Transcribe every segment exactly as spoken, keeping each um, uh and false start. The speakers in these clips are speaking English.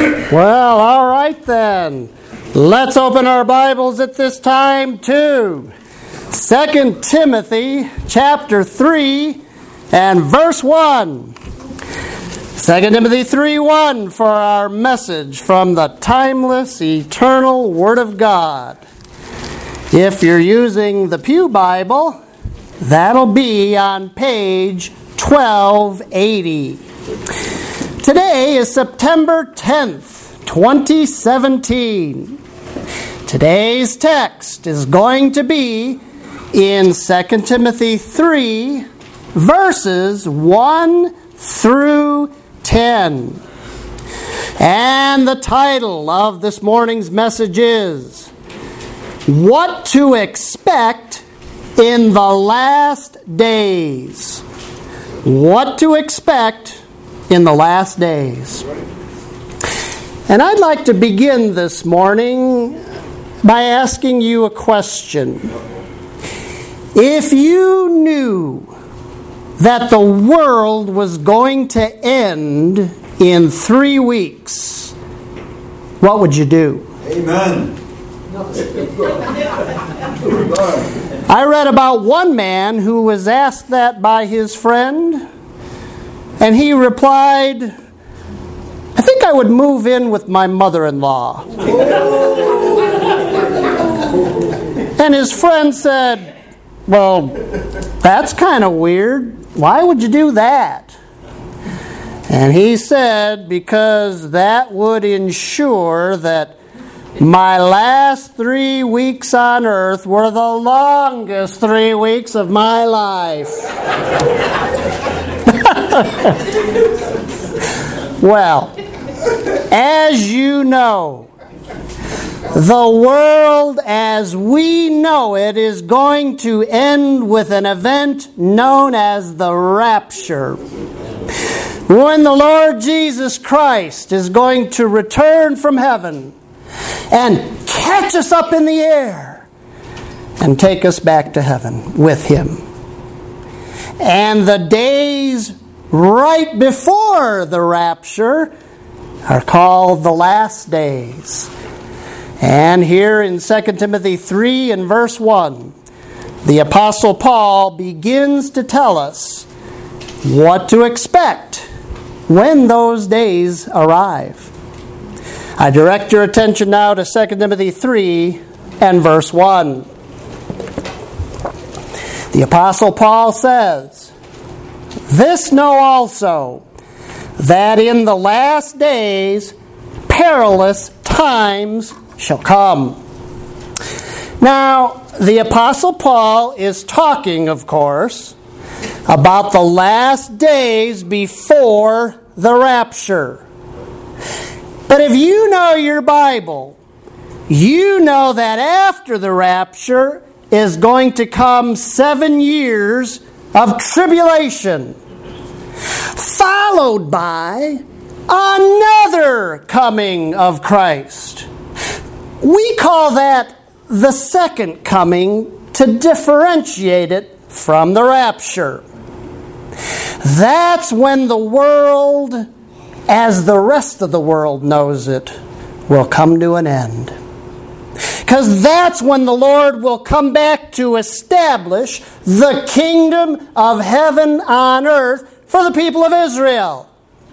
Well, all right then. Let's open our Bibles at this time to Second Timothy chapter three and verse one. Second Timothy three one for our message from the timeless, eternal Word of God. If you're using the Pew Bible, that'll be on page twelve eighty. Today is September tenth, twenty seventeen. Today's text is going to be in Second Timothy three, verses one through ten. And the title of this morning's message is What to Expect in the Last Days. What to expect in the last days. And I'd like to begin this morning by asking you a question. If you knew that the world was going to end in three weeks, what would you do? Amen. I read about one man who was asked that by his friend, and he replied, I think I would move in with my mother-in-law. And his friend said, well, that's kind of weird. Why would you do that? And he said, because that would ensure that my last three weeks on earth were the longest three weeks of my life. Well, as you know, the world as we know it is going to end with an event known as the rapture. When the Lord Jesus Christ is going to return from heaven and catch us up in the air and take us back to heaven with Him. And the days right before the rapture are called the last days. And here in Second Timothy three and verse one, the Apostle Paul begins to tell us what to expect when those days arrive. I direct your attention now to Second Timothy three and verse one. The Apostle Paul says, This know also, that in the last days perilous times shall come. Now, the Apostle Paul is talking, of course, about the last days before the rapture. But if you know your Bible, you know that after the rapture is going to come seven years of tribulation, followed by another coming of Christ. We call that the second coming to differentiate it from the rapture. That's when the world, as the rest of the world knows it, will come to an end. Because that's when the Lord will come back to establish the kingdom of heaven on earth for the people of Israel.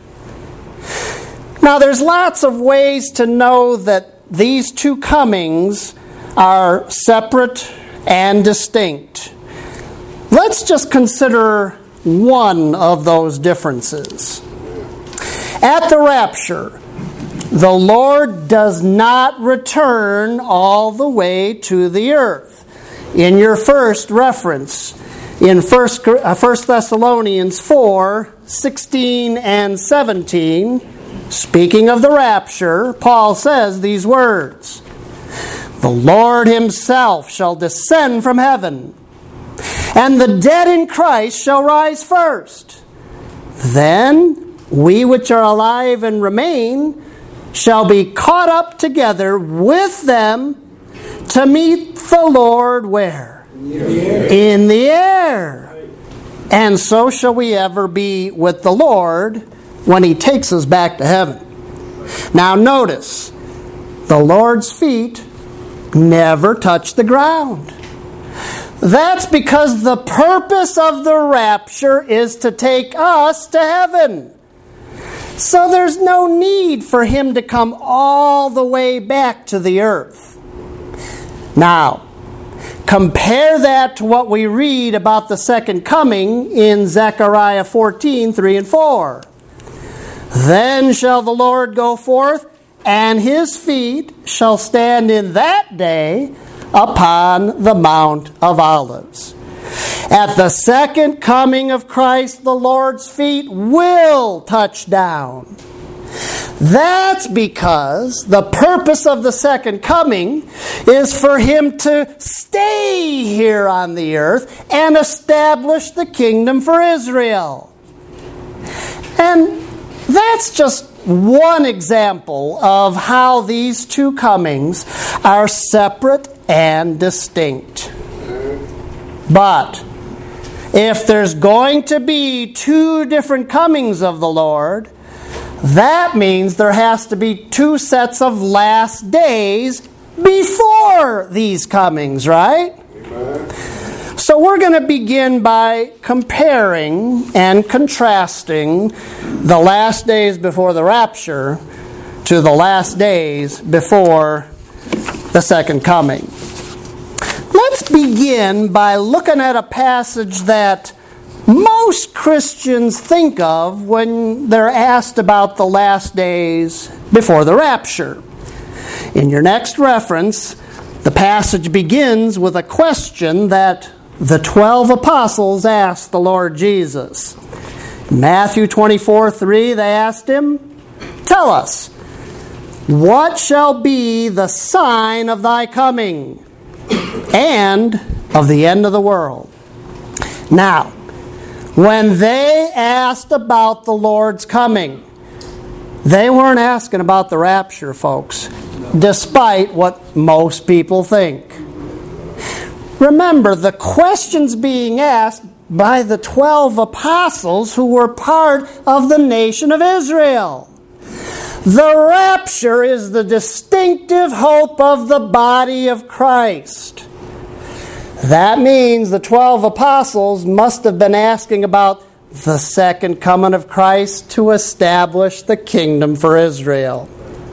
Now, there's lots of ways to know that these two comings are separate and distinct. Let's just consider one of those differences. At the rapture, the Lord does not return all the way to the earth. In your first reference, in First Thessalonians four, sixteen and seventeen, speaking of the rapture, Paul says these words, The Lord Himself shall descend from heaven, and the dead in Christ shall rise first. Then we which are alive and remain shall be caught up together with them to meet the Lord where? In the air. In the air. And so shall we ever be with the Lord when He takes us back to heaven. Now notice, the Lord's feet never touch the ground. That's because the purpose of the rapture is to take us to heaven. So there's no need for him to come all the way back to the earth. Now, compare that to what we read about the second coming in Zechariah fourteen, three and four. Then shall the Lord go forth, and his feet shall stand in that day upon the Mount of Olives. At the second coming of Christ, the Lord's feet will touch down. That's because the purpose of the second coming is for him to stay here on the earth and establish the kingdom for Israel. And that's just one example of how these two comings are separate and distinct. But if there's going to be two different comings of the Lord, that means there has to be two sets of last days before these comings, right? Amen. So we're going to begin by comparing and contrasting the last days before the rapture to the last days before the second coming. Let's begin by looking at a passage that most Christians think of when they're asked about the last days before the rapture. In your next reference, the passage begins with a question that the twelve apostles asked the Lord Jesus. In Matthew twenty-four, three, they asked him, "Tell us, what shall be the sign of thy coming and of the end of the world?" Now, when they asked about the Lord's coming, they weren't asking about the rapture, folks, despite what most people think. Remember, the questions being asked by the twelve apostles who were part of the nation of Israel. The rapture is the distinctive hope of the body of Christ. That means the twelve apostles must have been asking about the second coming of Christ to establish the kingdom for Israel.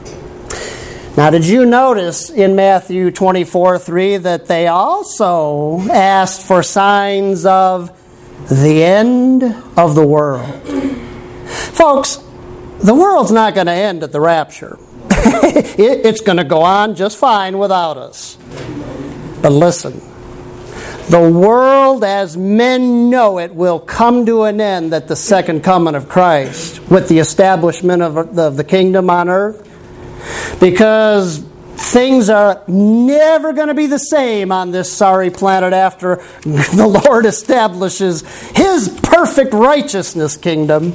Now, did you notice in Matthew twenty-four, three that they also asked for signs of the end of the world? Folks, the world's not going to end at the rapture. It's going to go on just fine without us. But listen, the world as men know it will come to an end at the second coming of Christ with the establishment of the, of the kingdom on earth, because things are never going to be the same on this sorry planet after the Lord establishes his perfect righteousness kingdom.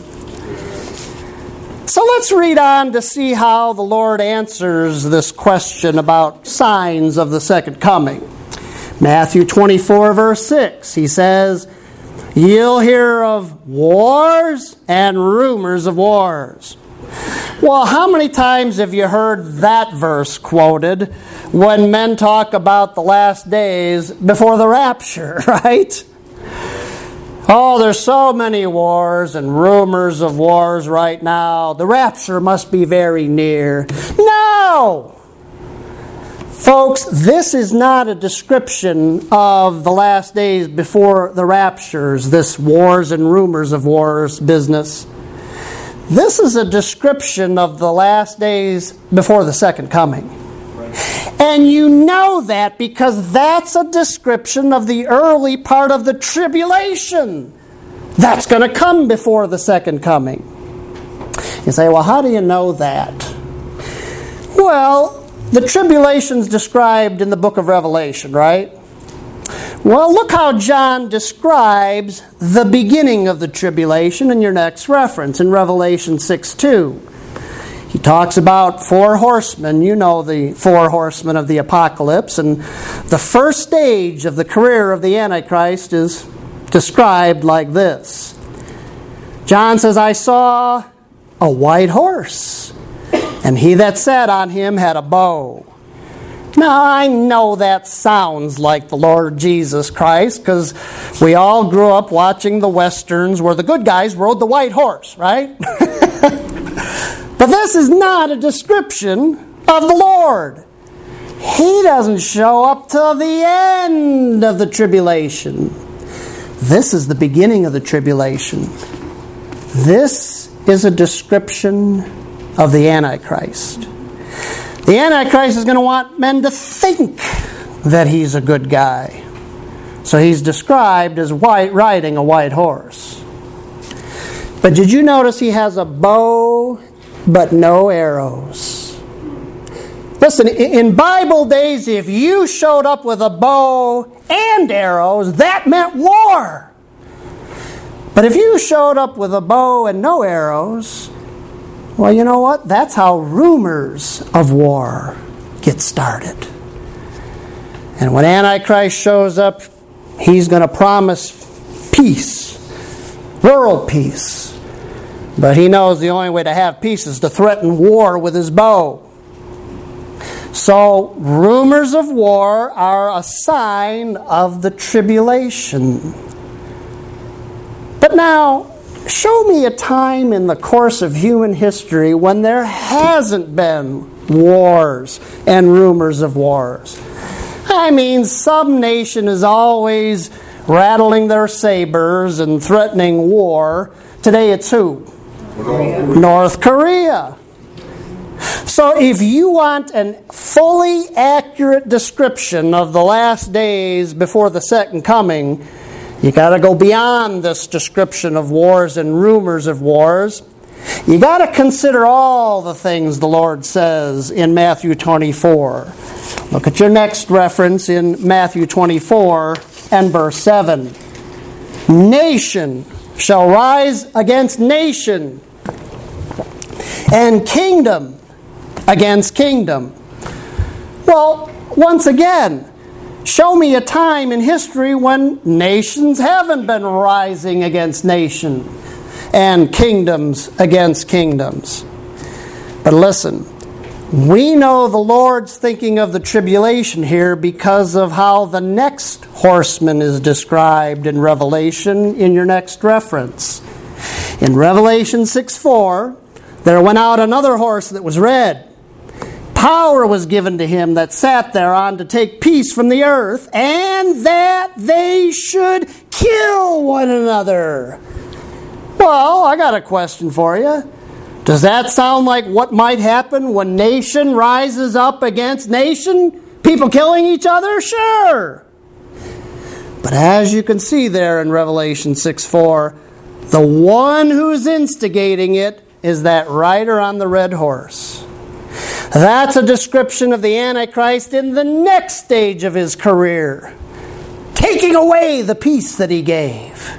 So let's read on to see how the Lord answers this question about signs of the second coming. Matthew twenty-four, verse six, he says, "You'll hear of wars and rumors of wars." Well, how many times have you heard that verse quoted when men talk about the last days before the rapture, right? Oh, there's so many wars and rumors of wars right now. The rapture must be very near. No! Folks, this is not a description of the last days before the raptures, this wars and rumors of wars business. This is a description of the last days before the second coming. And you know that because that's a description of the early part of the tribulation that's going to come before the second coming. You say, well, how do you know that? Well, the tribulation's described in the book of Revelation, right? Well, look how John describes the beginning of the tribulation in your next reference, in Revelation six two. He talks about four horsemen. You know the four horsemen of the apocalypse. And the first stage of the career of the Antichrist is described like this. John says, "I saw a white horse, and he that sat on him had a bow. Now, I know that sounds like the Lord Jesus Christ, because we all grew up watching the Westerns where the good guys rode the white horse, right? But this is not a description of the Lord. He doesn't show up till the end of the tribulation. This is the beginning of the tribulation. This is a description of the Antichrist. The Antichrist is going to want men to think that he's a good guy. So he's described as white, riding a white horse. But did you notice he has a bow but no arrows? Listen, in Bible days, if you showed up with a bow and arrows, that meant war. But if you showed up with a bow and no arrows, well, you know what? That's how rumors of war get started. And when Antichrist shows up, he's going to promise peace, world peace. But he knows the only way to have peace is to threaten war with his bow. So, rumors of war are a sign of the tribulation. But now, show me a time in the course of human history when there hasn't been wars and rumors of wars. I mean, some nation is always rattling their sabers and threatening war. Today it's who? Korea. North Korea. So if you want a fully accurate description of the last days before the second coming, you got to go beyond this description of wars and rumors of wars. You got to consider all the things the Lord says in Matthew twenty-four. Look at your next reference in Matthew twenty-four and verse seven. Nation shall rise against nation, and kingdom against kingdom. Well, once again, show me a time in history when nations haven't been rising against nation and kingdoms against kingdoms. But listen, we know the Lord's thinking of the tribulation here because of how the next horseman is described in Revelation in your next reference. In Revelation six four, there went out another horse that was red. Power was given to him that sat thereon to take peace from the earth, and that they should kill one another. Well, I got a question for you. Does that sound like what might happen when nation rises up against nation? People killing each other? Sure. But as you can see there in Revelation six four, the one who's instigating it is that rider on the red horse. That's a description of the Antichrist in the next stage of his career, taking away the peace that he gave.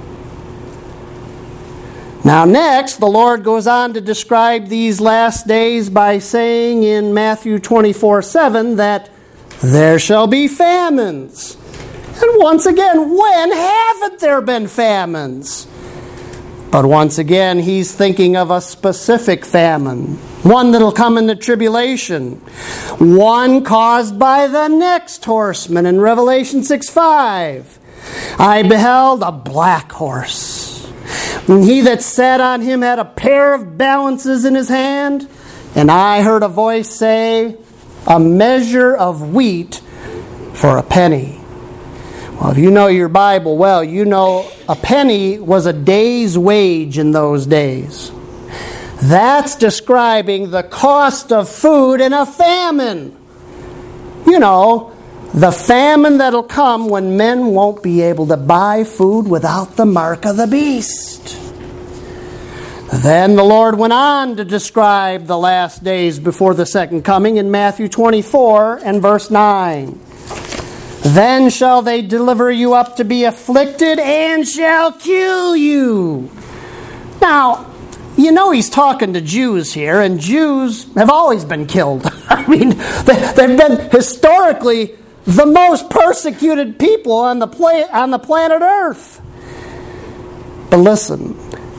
Now next, the Lord goes on to describe these last days by saying in Matthew twenty-four seven that there shall be famines. And once again, when haven't there been famines? But once again, he's thinking of a specific famine, one that'll come in the tribulation, one caused by the next horseman in Revelation six five. I beheld a black horse, and he that sat on him had a pair of balances in his hand, and I heard a voice say, a measure of wheat for a penny. Well, if you know your Bible well, you know a penny was a day's wage in those days. That's describing the cost of food in a famine. You know, the famine that'll come when men won't be able to buy food without the mark of the beast. Then the Lord went on to describe the last days before the second coming in Matthew twenty-four and verse nine. Then shall they deliver you up to be afflicted and shall kill you. Now, you know he's talking to Jews here, and Jews have always been killed. I mean, they, they've been historically the most persecuted people on the, pla- on the planet Earth. But listen,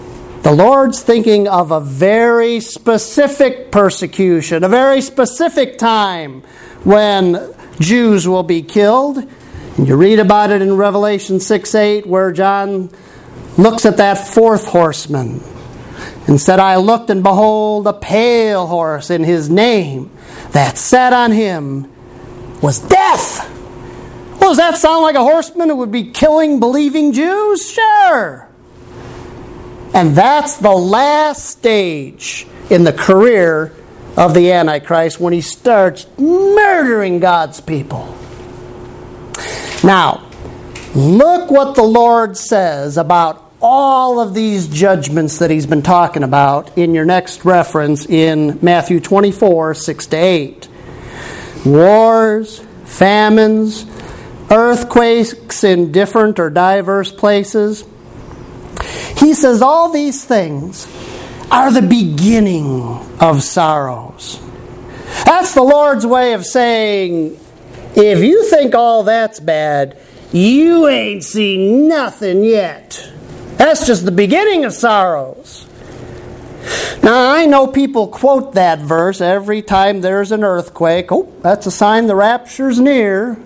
The Lord's thinking of a very specific persecution, a very specific time when Jews will be killed. And you read about it in Revelation six eight, where John looks at that fourth horseman and said, I looked, and behold, a pale horse, and his name that sat on him was Death. Well, does that sound like a horseman who would be killing believing Jews? Sure. And that's the last stage in the career of the Antichrist, when he starts murdering God's people. Now, look what the Lord says about all of these judgments that he's been talking about in your next reference in Matthew twenty-four, six to eight. Wars, famines, earthquakes in different or diverse places. He says all these things are the beginning of sorrows. That's the Lord's way of saying, if you think all that's bad, you ain't seen nothing yet. That's just the beginning of sorrows. Now, I know people quote that verse every time there's an earthquake. Oh, that's a sign the rapture's near.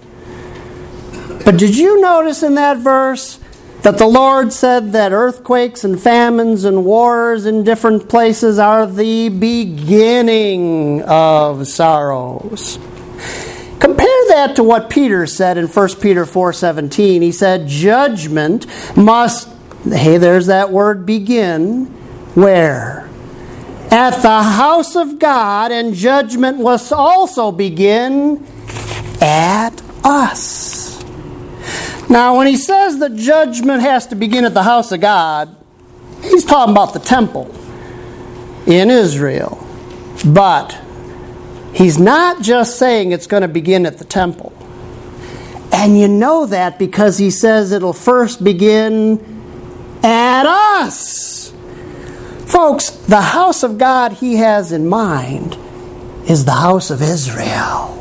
But did you notice in that verse that the Lord said that earthquakes and famines and wars in different places are the beginning of sorrows? Compare that to what Peter said in First Peter four seventeen. He said, judgment must, hey, there's that word begin, where? At the house of God, and judgment must also begin at us. Now, when he says that judgment has to begin at the house of God, he's talking about the temple in Israel. But he's not just saying it's going to begin at the temple. And you know that because he says it'll first begin at us. Folks, the house of God he has in mind is the house of Israel.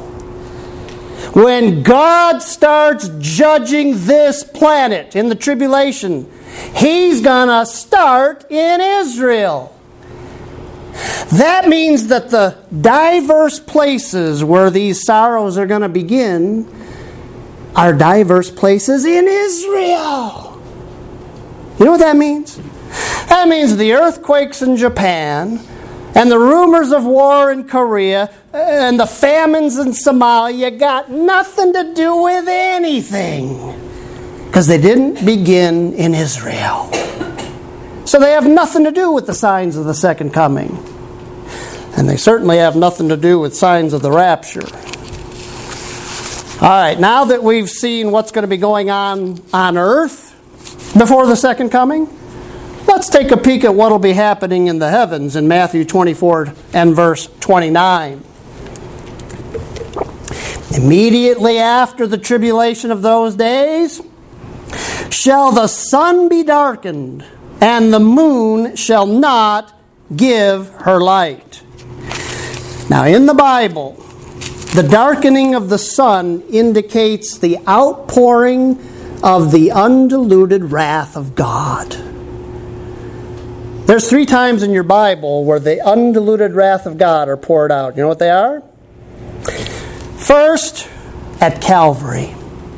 When God starts judging this planet in the tribulation, he's going to start in Israel. That means that the diverse places where these sorrows are going to begin are diverse places in Israel. You know what that means? That means the earthquakes in Japan, and the rumors of war in Korea, and the famines in Somalia got nothing to do with anything, because they didn't begin in Israel. So they have nothing to do with the signs of the second coming. And they certainly have nothing to do with signs of the rapture. All right, now that we've seen what's going to be going on on earth before the second coming, let's take a peek at what will be happening in the heavens in Matthew twenty-four and verse twenty-nine. Immediately after the tribulation of those days, shall the sun be darkened, and the moon shall not give her light. Now, in the Bible, the darkening of the sun indicates the outpouring of the undiluted wrath of God. There's three times in your Bible where the undiluted wrath of God are poured out. You know what they are? First, at Calvary.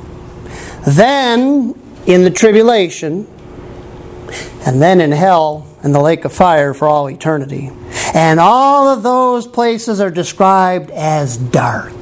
Then, in the tribulation. And then in hell and the lake of fire for all eternity. And all of those places are described as dark.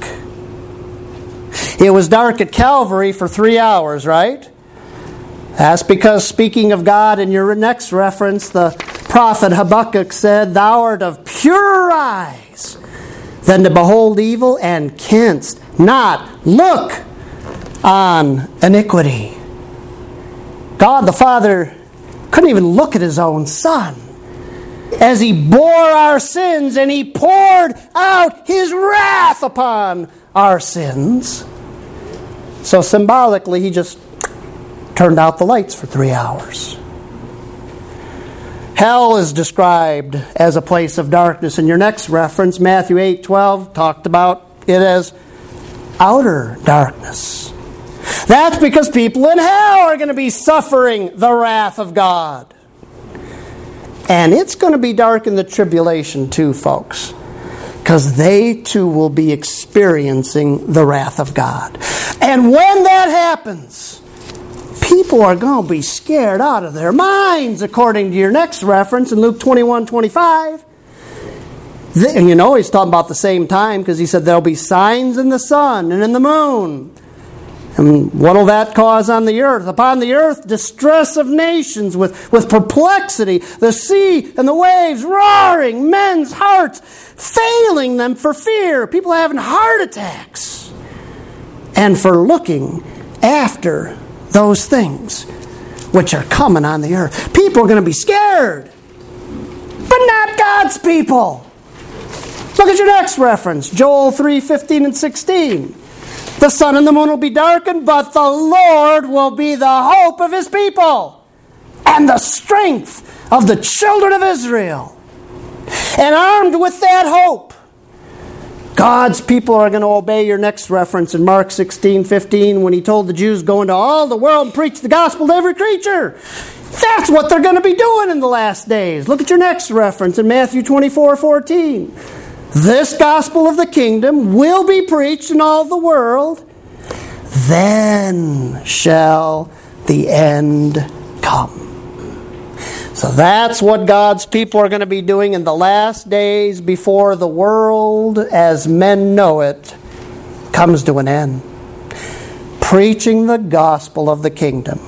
It was dark at Calvary for three hours, right? That's because, speaking of God in your next reference, the prophet Habakkuk said, Thou art of purer eyes than to behold evil, and canst not look on iniquity. God the Father couldn't even look at his own Son as he bore our sins and he poured out his wrath upon our sins. So symbolically, he just turned out the lights for three hours. Hell is described as a place of darkness. In your next reference, Matthew eight twelve, talked about it as outer darkness. That's because people in hell are going to be suffering the wrath of God. And it's going to be dark in the tribulation too, folks. Because they too will be experiencing the wrath of God. And when that happens, people are going to be scared out of their minds, according to your next reference in Luke twenty-one twenty-five. And you know, he's talking about the same time, because he said there'll be signs in the sun and in the moon. And what will that cause on the earth? Upon the earth, distress of nations with, with perplexity, the sea and the waves roaring, men's hearts failing them for fear, people having heart attacks, and for looking after those things which are coming on the earth. People are going to be scared, but not God's people. Look at your next reference, Joel three fifteen and sixteen. The sun and the moon will be darkened, but the Lord will be the hope of His people and the strength of the children of Israel. And armed with that hope, God's people are going to obey your next reference in Mark sixteen fifteen, when He told the Jews, go into all the world and preach the gospel to every creature. That's what they're going to be doing in the last days. Look at your next reference in Matthew twenty-four fourteen. This gospel of the kingdom will be preached in all the world. Then shall the end come. So that's what God's people are going to be doing in the last days before the world as men know it comes to an end. Preaching the gospel of the kingdom.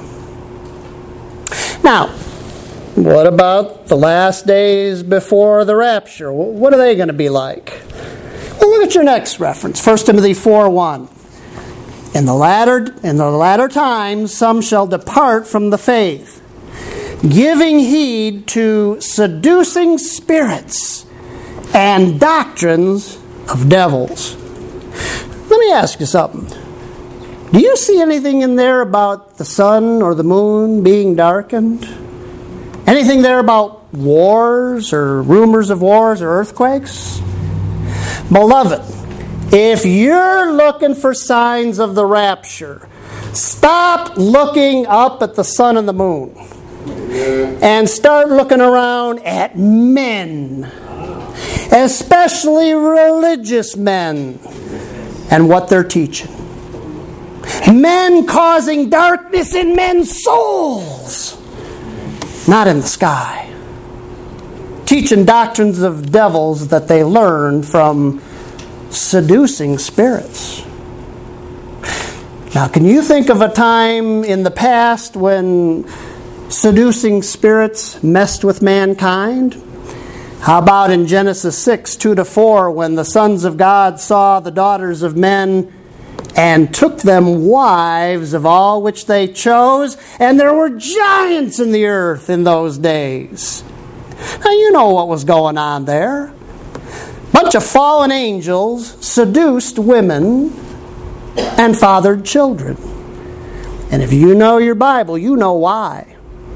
Now, what about the last days before the rapture? What are they going to be like? Well, look at your next reference, First Timothy four one. In the latter, in the latter times, some shall depart from the faith, giving heed to seducing spirits and doctrines of devils. Let me ask you something. Do you see anything in there about the sun or the moon being darkened? Anything there about wars or rumors of wars or earthquakes? Beloved, if you're looking for signs of the rapture, stop looking up at the sun and the moon and start looking around at men, especially religious men, and what they're teaching. Men causing darkness in men's souls, not in the sky. Teaching doctrines of devils that they learned from seducing spirits. Now, can you think of a time in the past when seducing spirits messed with mankind? How about in Genesis six, two to four, when the sons of God saw the daughters of men and took them wives of all which they chose, and there were giants in the earth in those days. Now you know what was going on there. Bunch of fallen angels seduced women and fathered children. And if you know your Bible, you know why.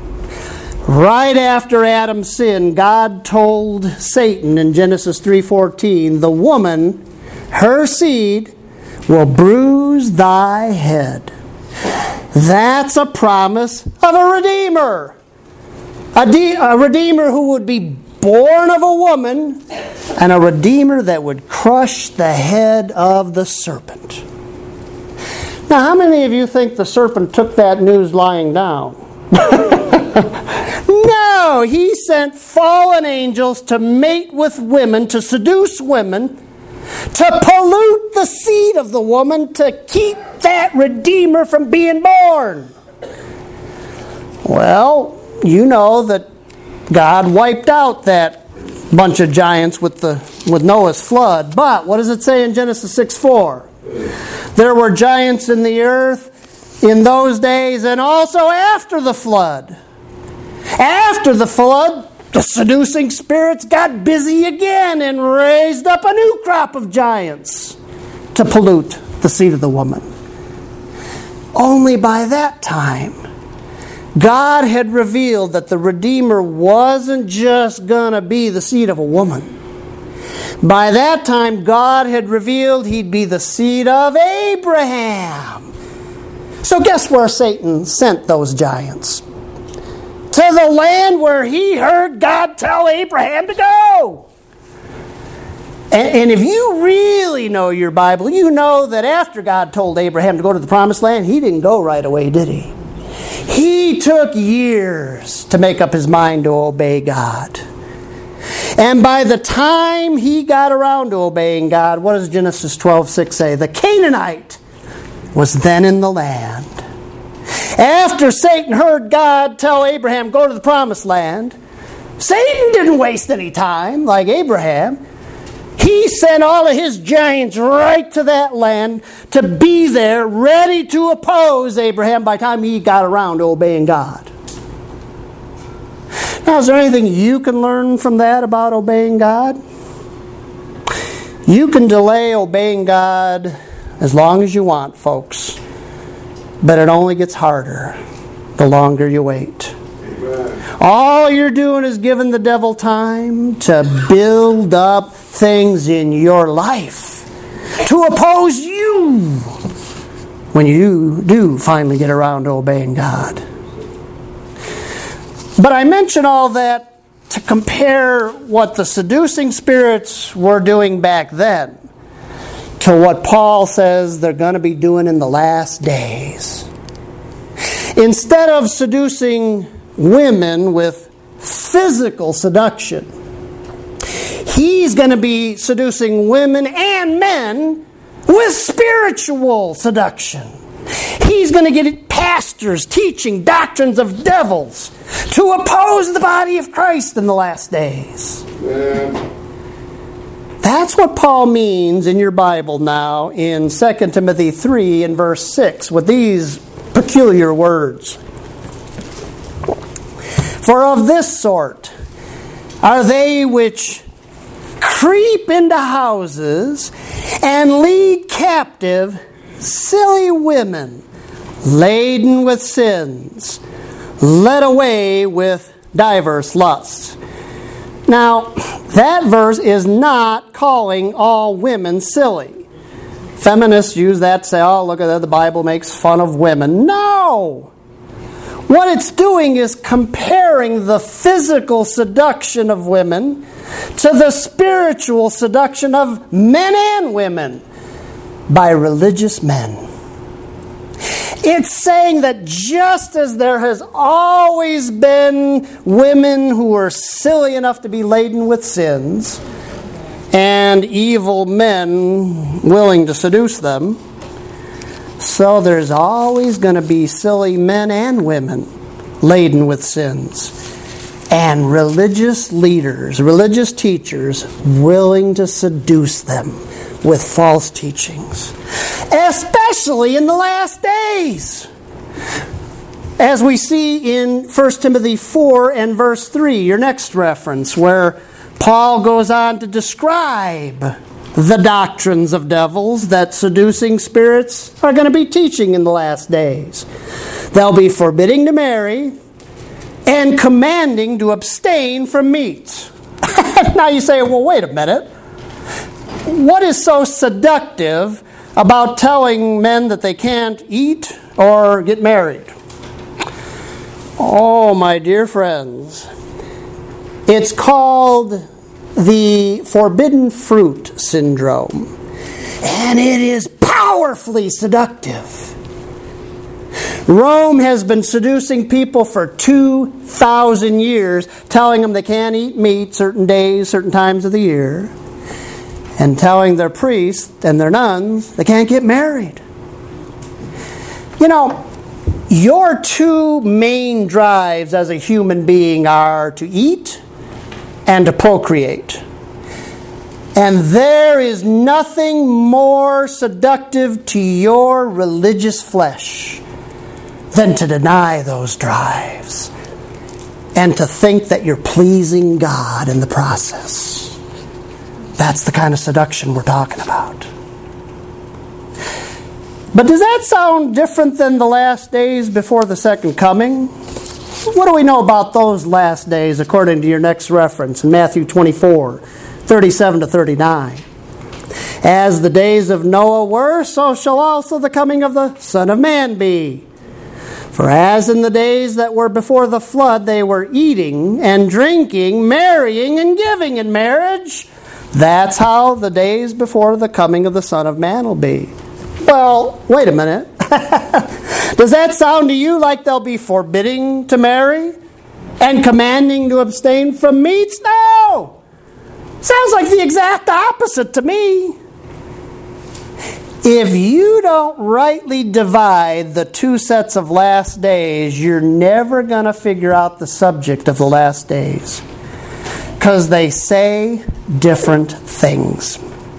Right after Adam sinned, God told Satan in Genesis three fourteen, the woman, her seed, will bruise thy head. That's a promise of a Redeemer. A, de- a Redeemer who would be born of a woman, and a Redeemer that would crush the head of the serpent. Now, how many of you think the serpent took that news lying down? No, he sent fallen angels to mate with women, to seduce women, to pollute the seed of the woman, to keep that Redeemer from being born. Well, you know that God wiped out that bunch of giants with the with Noah's flood. But what does it say in Genesis six four? There were giants in the earth in those days and also after the flood. After the flood, the seducing spirits got busy again and raised up a new crop of giants to pollute the seed of the woman. Only by that time, God had revealed that the Redeemer wasn't just going to be the seed of a woman. By that time, God had revealed He'd be the seed of Abraham. So guess where Satan sent those giants? to the land where he heard God tell Abraham to go. And, and if you really know your Bible, you know that after God told Abraham to go to the promised land, he didn't go right away, did he? He took years to make up his mind to obey God. And by the time he got around to obeying God, what does Genesis twelve six say? The Canaanite was then in the land. After Satan heard God tell Abraham, go to the promised land, Satan didn't waste any time like Abraham. He sent all of his giants right to that land to be there, ready to oppose Abraham by the time he got around to obeying God. Now, is there anything you can learn from that about obeying God? You can delay obeying God as long as you want, folks. But it only gets harder the longer you wait. Amen. All you're doing is giving the devil time to build up things in your life to oppose you when you do finally get around to obeying God. But I mention all that to compare what the seducing spirits were doing back then to what Paul says they're going to be doing in the last days. Instead of seducing women with physical seduction, he's going to be seducing women and men with spiritual seduction. He's going to get pastors teaching doctrines of devils to oppose the body of Christ in the last days. Yeah. That's what Paul means in your Bible now in Second Timothy three and verse six with these peculiar words. For of this sort are they which creep into houses and lead captive silly women laden with sins, led away with diverse lusts. Now, that verse is not calling all women silly. Feminists use that to say, oh, look at that, the Bible makes fun of women. No! What it's doing is comparing the physical seduction of women to the spiritual seduction of men and women by religious men. It's saying that just as there has always been women who are silly enough to be laden with sins and evil men willing to seduce them, so there's always going to be silly men and women laden with sins and religious leaders, religious teachers willing to seduce them with false teachings, especially in the last days. As we see in First Timothy four and verse three, your next reference, where Paul goes on to describe the doctrines of devils that seducing spirits are going to be teaching in the last days. They'll be forbidding to marry and commanding to abstain from meats. Now you say, well, wait a minute. What is so seductive about telling men that they can't eat or get married? Oh, my dear friends, it's called the forbidden fruit syndrome, and it is powerfully seductive. Rome has been seducing people for two thousand years, telling them they can't eat meat certain days, certain times of the year, and telling their priests and their nuns they can't get married. You know, your two main drives as a human being are to eat and to procreate. And there is nothing more seductive to your religious flesh than to deny those drives and to think that you're pleasing God in the process. That's the kind of seduction we're talking about. But does that sound different than the last days before the second coming? What do we know about those last days according to your next reference in Matthew twenty-four, thirty-seven to thirty-nine? As the days of Noah were, so shall also the coming of the Son of Man be. For as in the days that were before the flood, they were eating and drinking, marrying and giving in marriage, that's how the days before the coming of the Son of Man will be. Well, wait a minute. Does that sound to you like they'll be forbidding to marry and commanding to abstain from meats? No! Sounds like the exact opposite to me. If you don't rightly divide the two sets of last days, you're never going to figure out the subject of the last days. Because they say different things.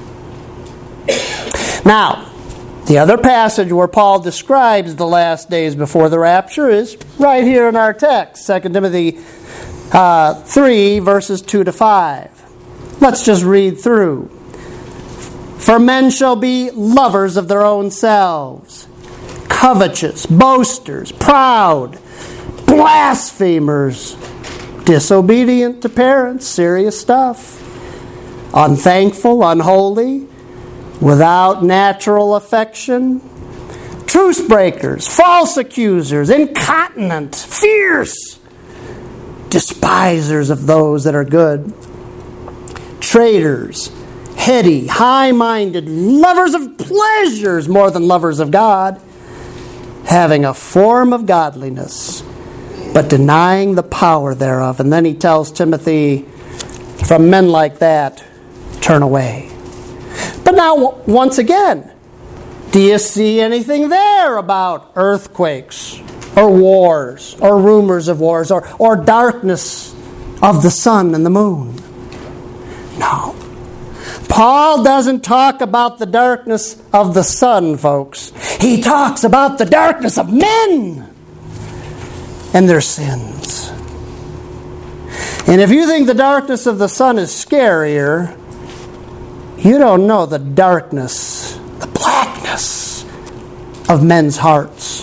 Now, the other passage where Paul describes the last days before the rapture is right here in our text, Second Timothy uh, three, verses two to five. Let's just read through. For men shall be lovers of their own selves, covetous, boasters, proud, blasphemers, disobedient to parents, serious stuff, unthankful, unholy, without natural affection, truce breakers, false accusers, incontinent, fierce, despisers of those that are good, traitors, heady, high-minded, lovers of pleasures more than lovers of God, having a form of godliness, but denying the power thereof. And then he tells Timothy, from men like that, turn away. But now, once again, do you see anything there about earthquakes, or wars, or rumors of wars, or, or darkness of the sun and the moon? No. Paul doesn't talk about the darkness of the sun, folks. He talks about the darkness of men and their sins. And if you think the darkness of the sun is scarier, you don't know the darkness, the blackness of men's hearts.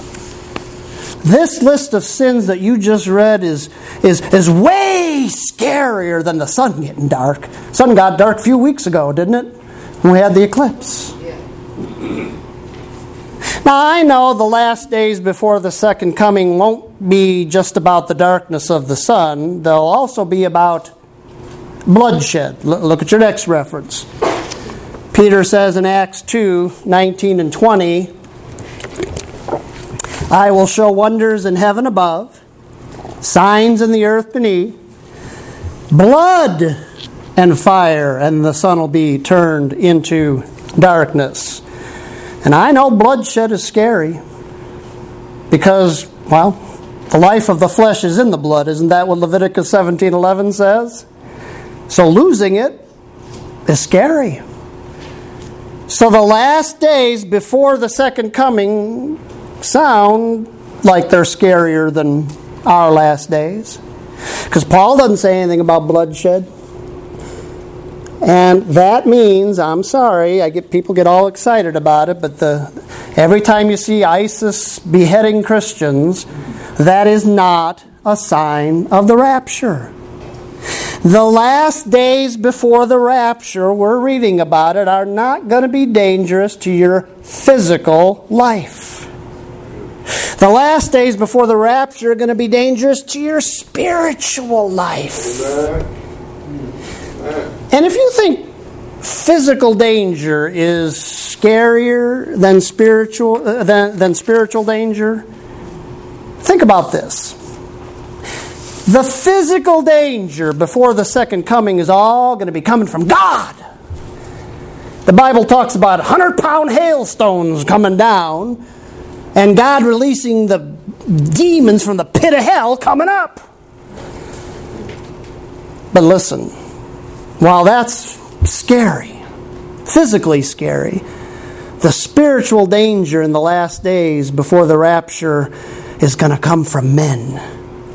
This list of sins that you just read is, is, is way scarier than the sun getting dark. Sun got dark a few weeks ago, didn't it? When we had the eclipse. Yeah. Now, I know the last days before the second coming won't be just about the darkness of the sun. They'll also be about bloodshed. L- look at your next reference. Peter says in Acts two, nineteen and twenty, I will show wonders in heaven above, signs in the earth beneath, blood and fire, and the sun will be turned into darkness. And I know bloodshed is scary because, well, the life of the flesh is in the blood. Isn't that what Leviticus seventeen eleven says? So losing it is scary. So the last days before the second coming sound like they're scarier than our last days. Because Paul doesn't say anything about bloodshed. And that means, I'm sorry, I get people get all excited about it, but the every time you see ISIS beheading Christians, that is not a sign of the rapture. The last days before the rapture, we're reading about it, are not going to be dangerous to your physical life. The last days before the rapture are going to be dangerous to your spiritual life. And if you think physical danger is scarier than spiritual uh, than, than spiritual danger, think about this. The physical danger before the second coming is all going to be coming from God. The Bible talks about hundred-pound hailstones coming down and God releasing the demons from the pit of hell coming up. But listen, while that's scary, physically scary, the spiritual danger in the last days before the rapture is going to come from men.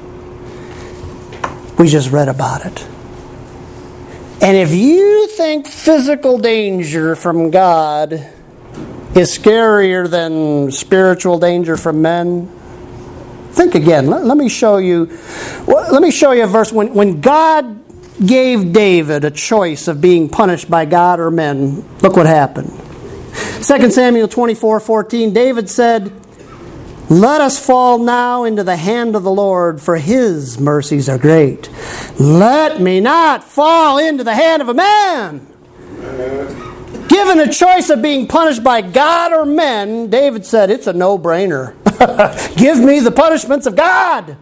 We just read about it. And if you think physical danger from God is scarier than spiritual danger from men, think again. Let, let me show you. Let me show you a verse. When, when God gave David a choice of being punished by God or men, look what happened. Second Samuel twenty-four fourteen, David said, Let us fall now into the hand of the Lord, for His mercies are great. Let me not fall into the hand of a man. Given a choice of being punished by God or men, David said, it's a no-brainer. Give me the punishments of God.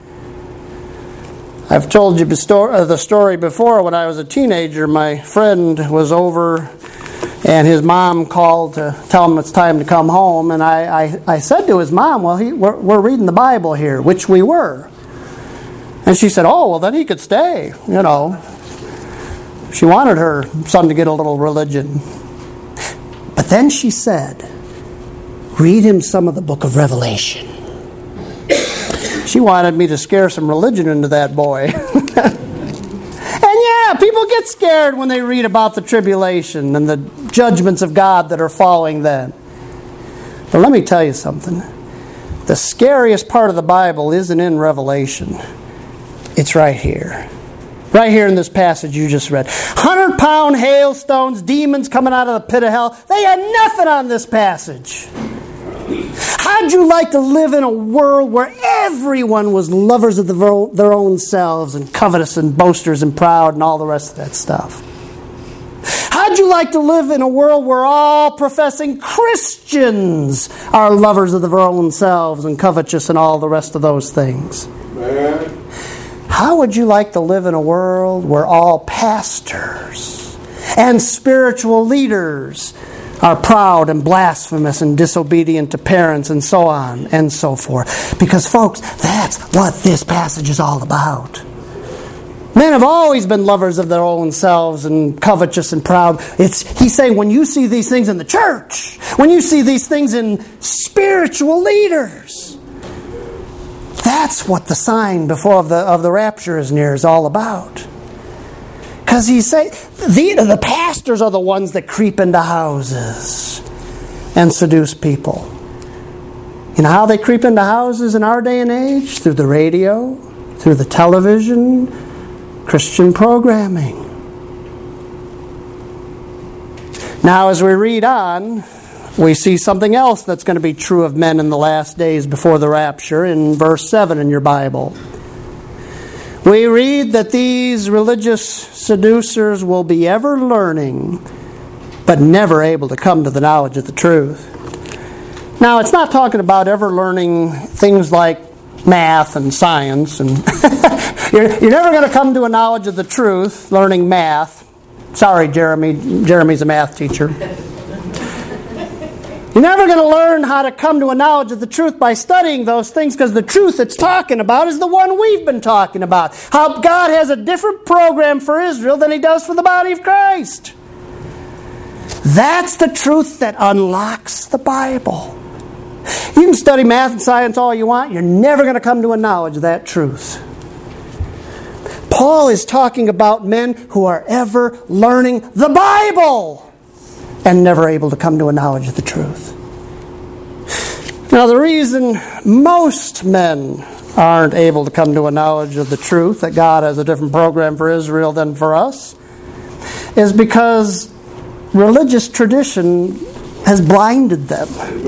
I've told you the story before. When I was a teenager, my friend was over and his mom called to tell him it's time to come home. And I, I, I said to his mom, well, he, we're, we're reading the Bible here, which we were. And she said, oh, well, then he could stay, you know. She wanted her son to get a little religion. But then she said, read him some of the book of Revelation. She wanted me to scare some religion into that boy. And yeah, people get scared when they read about the tribulation and the judgments of God that are following then. But let me tell you something. The scariest part of the Bible isn't in Revelation. It's right here. Right here in this passage you just read. Hundred-pound hailstones, demons coming out of the pit of hell. They had nothing on this passage. How'd you like to live in a world where everyone was lovers of the, their own selves and covetous and boasters and proud and all the rest of that stuff? How'd you like to live in a world where all professing Christians are lovers of their own selves and covetous and all the rest of those things? Man. How would you like to live in a world where all pastors and spiritual leaders are proud and blasphemous and disobedient to parents and so on and so forth? Because, folks, that's what this passage is all about. Men have always been lovers of their own selves and covetous and proud. It's, he's saying when you see these things in the church, when you see these things in spiritual leaders, that's what the sign before of the, of the rapture is near is all about. Because he's saying the, the pastors are the ones that creep into houses and seduce people. You know how they creep into houses in our day and age? Through the radio, through the television, Christian programming. Now as we read on, we see something else that's going to be true of men in the last days before the rapture in verse seven in your Bible. We read that these religious seducers will be ever learning, but never able to come to the knowledge of the truth. Now, it's not talking about ever learning things like math and science. and you're, you're never going to come to a knowledge of the truth learning math. Sorry, Jeremy. Jeremy's a math teacher. You're never going to learn how to come to a knowledge of the truth by studying those things, because the truth it's talking about is the one we've been talking about. How God has a different program for Israel than He does for the body of Christ. That's the truth that unlocks the Bible. You can study math and science all you want. You're never going to come to a knowledge of that truth. Paul is talking about men who are ever learning the Bible and never able to come to a knowledge of the truth. Now, the reason most men aren't able to come to a knowledge of the truth, that God has a different program for Israel than for us, is because religious tradition has blinded them.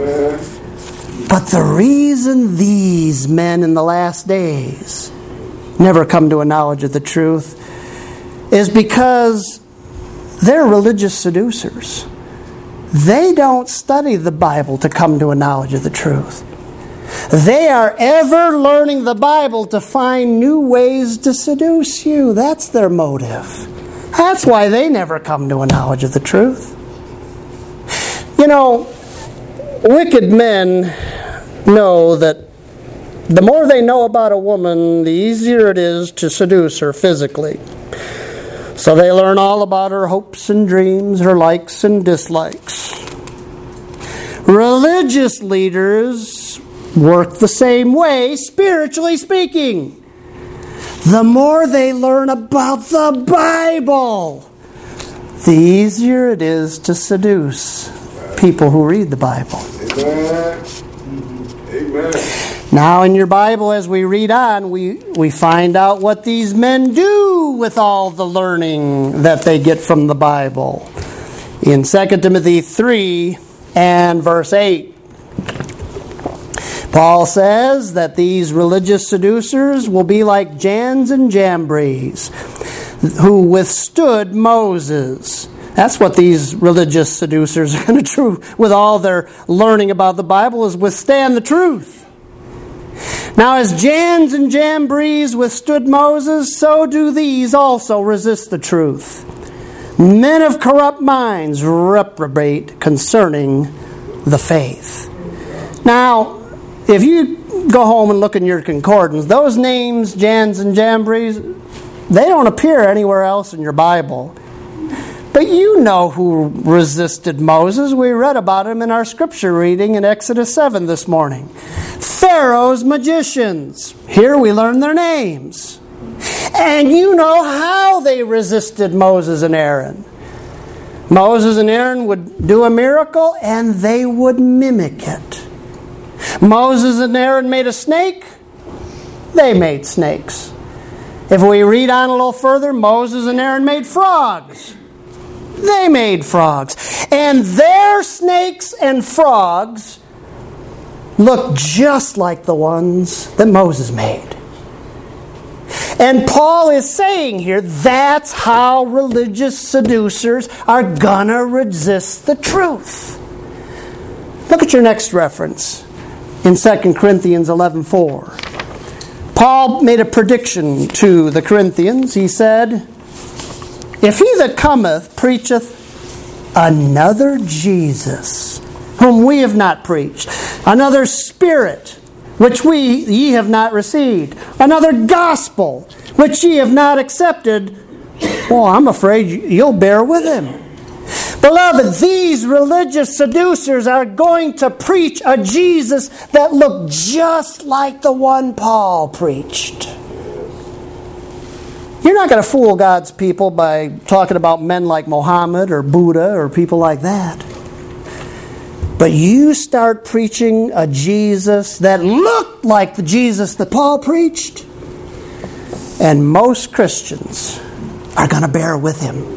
But the reason these men in the last days never come to a knowledge of the truth is because they're religious seducers. They don't study the Bible to come to a knowledge of the truth. They are ever learning the Bible to find new ways to seduce you. That's their motive. That's why they never come to a knowledge of the truth. You know, wicked men know that the more they know about a woman, the easier it is to seduce her physically. So they learn all about her hopes and dreams, her likes and dislikes. Religious leaders work the same way, spiritually speaking. The more they learn about the Bible, the easier it is to seduce people who read the Bible. Amen. Amen. Now in your Bible, as we read on, we, we find out what these men do with all the learning that they get from the Bible. In Second Timothy three and verse eight. Paul says that these religious seducers will be like Jans and Jambres, who withstood Moses. That's what these religious seducers are going to do with all their learning about the Bible, is withstand the truth. Now, as Jans and Jambres withstood Moses, so do these also resist the truth. Men of corrupt minds reprobate concerning the faith. Now, if you go home and look in your concordance, those names, Jans and Jambres, they don't appear anywhere else in your Bible. But you know who resisted Moses. We read about him in our scripture reading in Exodus seven this morning. Pharaoh's magicians. Here we learn their names. And you know how they resisted Moses and Aaron. Moses and Aaron would do a miracle and they would mimic it. Moses and Aaron made a snake, they made snakes. If we read on a little further, Moses and Aaron made frogs. They made frogs. And their snakes and frogs look just like the ones that Moses made. And Paul is saying here, that's how religious seducers are gonna resist the truth. Look at your next reference in Second Corinthians eleven four. Paul made a prediction to the Corinthians. He said, if he that cometh preacheth another Jesus, whom we have not preached, another Spirit, which we ye have not received, another gospel, which ye have not accepted, well, I'm afraid you'll bear with him. Beloved, these religious seducers are going to preach a Jesus that looked just like the one Paul preached. You're not going to fool God's people by talking about men like Muhammad or Buddha or people like that. But you start preaching a Jesus that looked like the Jesus that Paul preached, and most Christians are going to bear with him.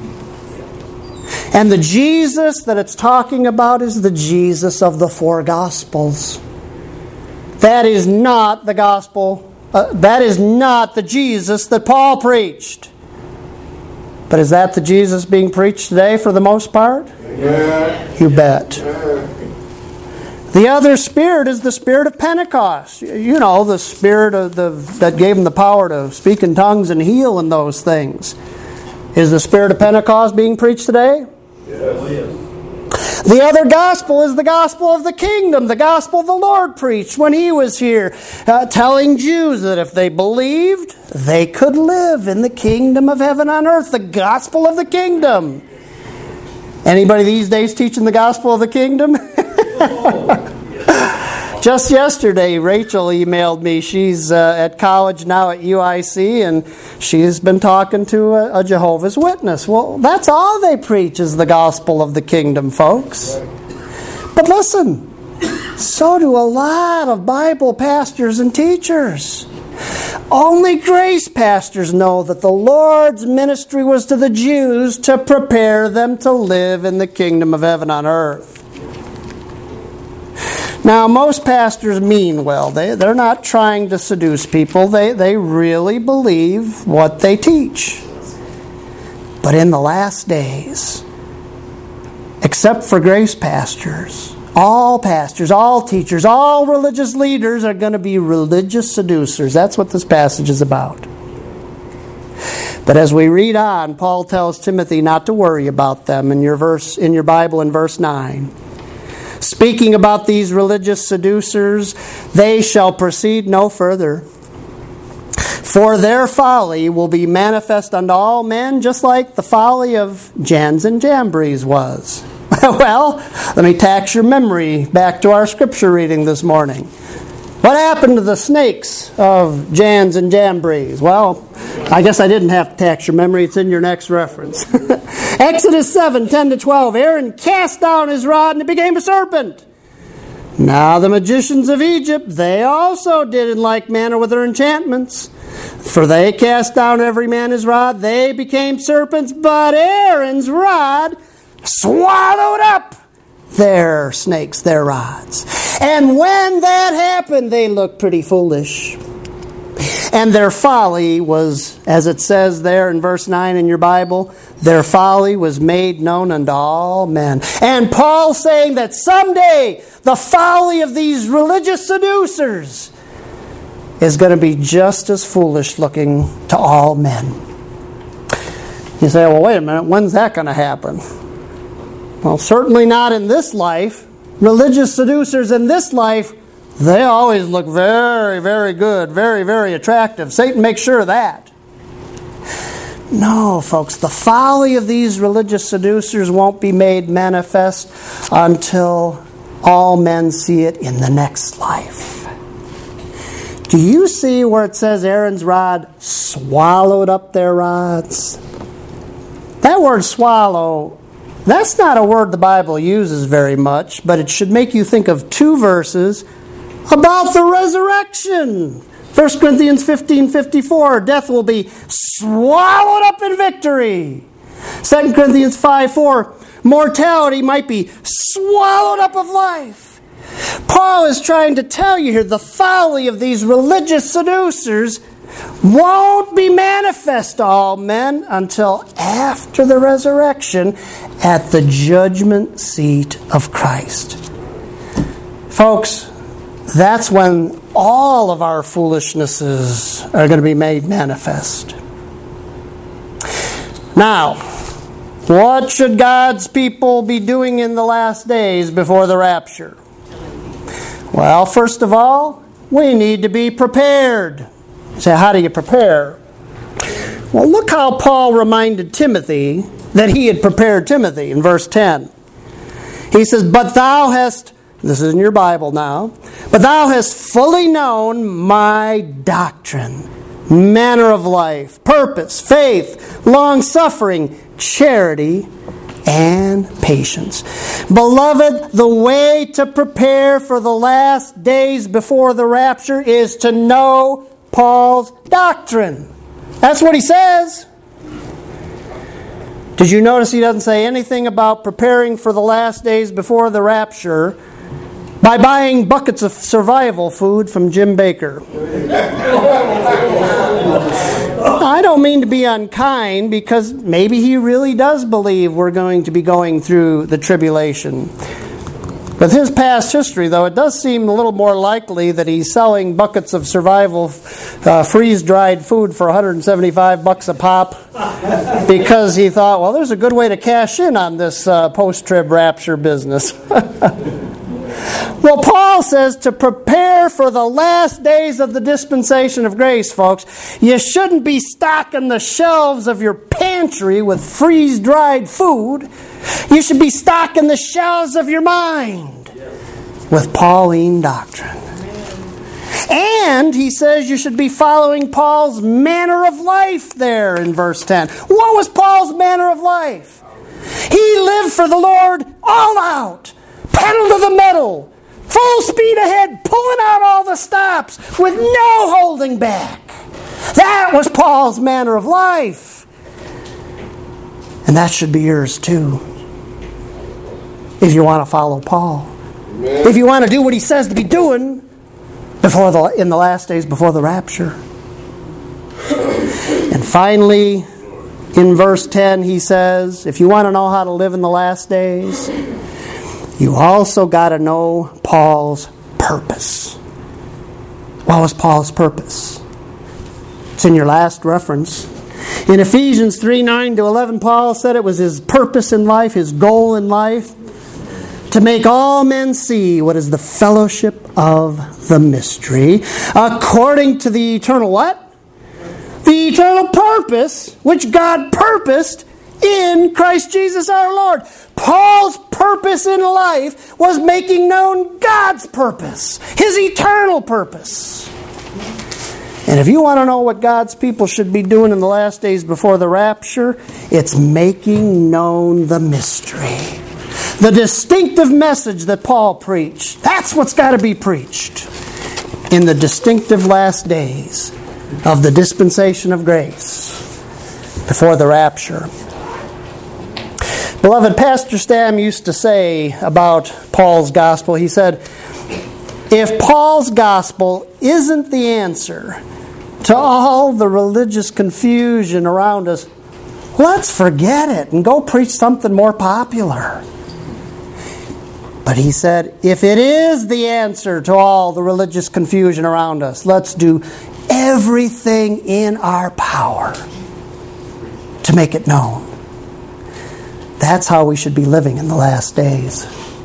And the Jesus that it's talking about is the Jesus of the four Gospels. That is not the gospel. Uh, that is not the Jesus that Paul preached. But is that the Jesus being preached today for the most part? Yeah. You bet. Yeah. The other spirit is the spirit of Pentecost. You know, the spirit of the that gave him the power to speak in tongues and heal and those things. Is the spirit of Pentecost being preached today? Yes. The other gospel is the gospel of the kingdom, the gospel the Lord preached when he was here, uh, telling Jews that if they believed, they could live in the kingdom of heaven on earth, the gospel of the kingdom. Anybody these days teaching the gospel of the kingdom? Just yesterday, Rachel emailed me. She's uh, at college now at U I C, and she's been talking to a, a Jehovah's Witness. Well, that's all they preach is the gospel of the kingdom, folks. But listen, so do a lot of Bible pastors and teachers. Only grace pastors know that the Lord's ministry was to the Jews to prepare them to live in the kingdom of heaven on earth. Now, most pastors mean well. They, they're not trying to seduce people. They, they really believe what they teach. But in the last days, except for grace pastors, all pastors, all teachers, all religious leaders are going to be religious seducers. That's what this passage is about. But as we read on, Paul tells Timothy not to worry about them in your verse, in your Bible in verse nine. Speaking about these religious seducers, they shall proceed no further. For their folly will be manifest unto all men, just like the folly of Jans and Jambres was. Well, let me tax your memory back to our scripture reading this morning. What happened to the snakes of Jans and Jambres? Well, I guess I didn't have to tax your memory. It's in your next reference. Exodus seven, ten to twelve. Aaron cast down his rod and it became a serpent. Now the magicians of Egypt, they also did in like manner with their enchantments. For they cast down every man his rod. They became serpents, but Aaron's rod swallowed up their snakes, their rods. And when that happened, they looked pretty foolish. And their folly was, as it says there in verse nine in your Bible, their folly was made known unto all men. And Paul saying that someday the folly of these religious seducers is going to be just as foolish looking to all men. You say, well, wait a minute, when's that going to happen? Well, certainly not in this life. Religious seducers in this life, they always look very, very good, very, very attractive. Satan makes sure of that. No, folks, the folly of these religious seducers won't be made manifest until all men see it in the next life. Do you see where it says Aaron's rod swallowed up their rods? That word swallow, that's not a word the Bible uses very much, but it should make you think of two verses about the resurrection. First Corinthians fifteen fifty-four, death will be swallowed up in victory. Second Corinthians five four, mortality might be swallowed up of life. Paul is trying to tell you here the folly of these religious seducers won't be manifest to all men until after the resurrection at the judgment seat of Christ. Folks, that's when all of our foolishnesses are going to be made manifest. Now, what should God's people be doing in the last days before the rapture? Well, first of all, we need to be prepared. You say, how do you prepare? Well, look how Paul reminded Timothy that he had prepared Timothy in verse ten. He says, but thou hast... This is in your Bible now. But thou hast fully known my doctrine, manner of life, purpose, faith, long-suffering, charity, and patience. Beloved, the way to prepare for the last days before the rapture is to know Paul's doctrine. That's what he says. Did you notice he doesn't say anything about preparing for the last days before the rapture by buying buckets of survival food from Jim Baker? I don't mean to be unkind, because maybe he really does believe we're going to be going through the tribulation. With his past history, though, it does seem a little more likely that he's selling buckets of survival uh, freeze-dried food for one hundred seventy-five bucks a pop because he thought, well, there's a good way to cash in on this uh, post-trib rapture business. Well, Paul says to prepare for the last days of the dispensation of grace, folks, you shouldn't be stocking the shelves of your pantry with freeze-dried food. You should be stocking the shelves of your mind with Pauline doctrine. And he says you should be following Paul's manner of life there in verse ten. What was Paul's manner of life? He lived for the Lord all out, pedal to the metal, full speed ahead, pulling out all the stops with no holding back. That was Paul's manner of life. And that should be yours too, if you want to follow Paul. Amen. If you want to do what he says to be doing before the in the last days before the rapture. And finally, in verse ten, he says, if you want to know how to live in the last days, you also got to know Paul's purpose. What was Paul's purpose? It's in your last reference. In Ephesians three, nine to eleven, Paul said it was his purpose in life, his goal in life, to make all men see what is the fellowship of the mystery, according to the eternal what? The eternal purpose which God purposed in Christ Jesus our Lord. Paul's purpose in life was making known God's purpose, His eternal purpose. And if you want to know what God's people should be doing in the last days before the rapture, it's making known the mystery. The distinctive message that Paul preached. That's what's got to be preached in the distinctive last days of the dispensation of grace before the rapture. Beloved, Pastor Stam used to say about Paul's gospel, he said, If Paul's gospel isn't the answer to all the religious confusion around us, let's forget it and go preach something more popular. But he said, if it is the answer to all the religious confusion around us, let's do everything in our power to make it known. That's how we should be living in the last days.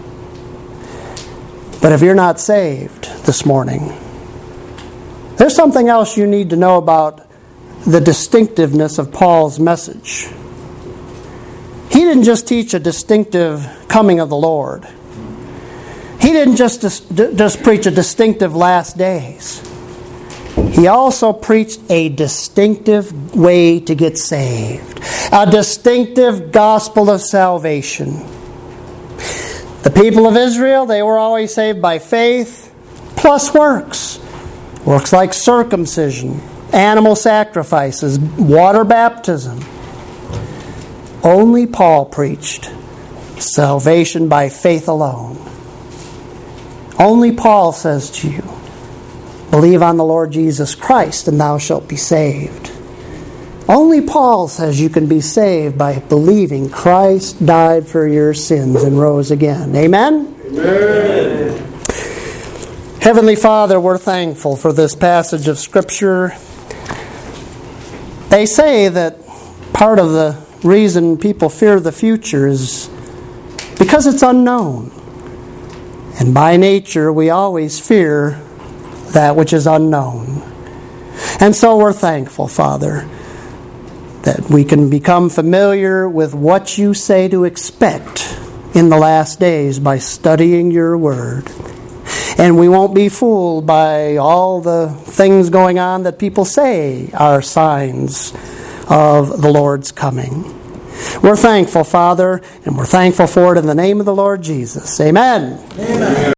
But if you're not saved this morning, there's something else you need to know about the distinctiveness of Paul's message. He didn't just teach a distinctive coming of the Lord. He didn't just, just preach a distinctive last days. He also preached a distinctive way to get saved. A distinctive gospel of salvation. The people of Israel, they were always saved by faith plus works. Works like circumcision, animal sacrifices, water baptism. Only Paul preached salvation by faith alone. Only Paul says to you, believe on the Lord Jesus Christ and thou shalt be saved. Only Paul says you can be saved by believing Christ died for your sins and rose again. Amen? Amen. Heavenly Father, we're thankful for this passage of Scripture. They say that part of the reason people fear the future is because it's unknown. And by nature, we always fear that which is unknown. And so we're thankful, Father, that we can become familiar with what you say to expect in the last days by studying your word. And we won't be fooled by all the things going on that people say are signs of the Lord's coming. We're thankful, Father, and we're thankful for it in the name of the Lord Jesus. Amen. Amen.